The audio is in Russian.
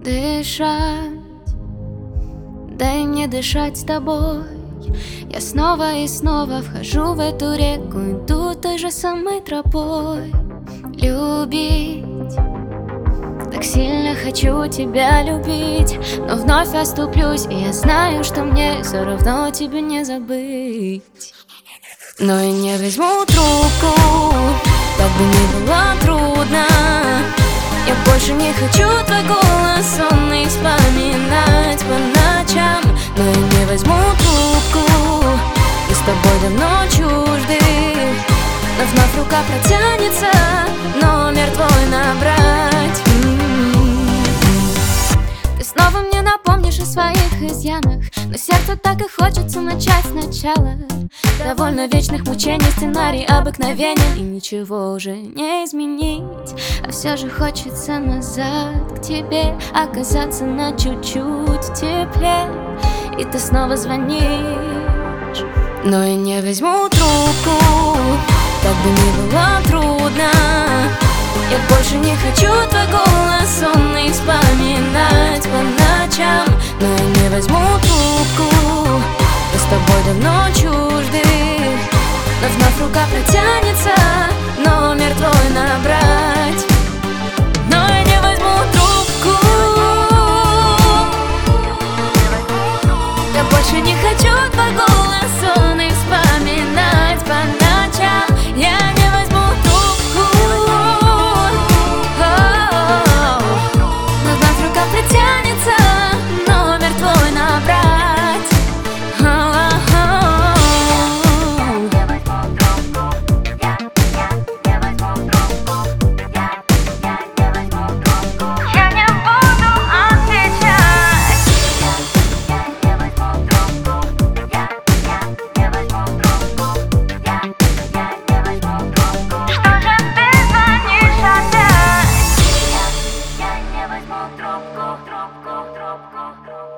Дышать, дай мне дышать с тобой. Я снова и снова вхожу в эту реку, иду той же самой тропой. Любить, так сильно хочу тебя любить, но вновь оступлюсь, и я знаю, что мне все равно тебя не забыть. Но я не возьму трубку, как бы ни было трудно. Я больше не хочу твой голос сонный вспоминать по ночам. Но я не возьму трубку, мы с тобой давно чужды, но вновь рука протянется номер твой набрать. Ты снова мне напомнишь о своих изъянах, но сердцу так и хочется начать сначала. Довольно вечных мучений сценарий обыкновения, и ничего уже не изменить. А все же хочется назад к тебе, оказаться на чуть-чуть теплее. И ты снова звонишь, но я не возьму трубку, как бы ни было трудно. Я больше не хочу твой голос сонный вспоминать по ночам. Но я не возьму трубку, мы с тобой давно чужды, но вновь рука протянется номер твой набрать. Но я не возьму трубку, я больше не хочу твой голос сонный вспоминать по ночам. Я не возьму трубку, но вновь рука протянется номер твой набрать. Трубку.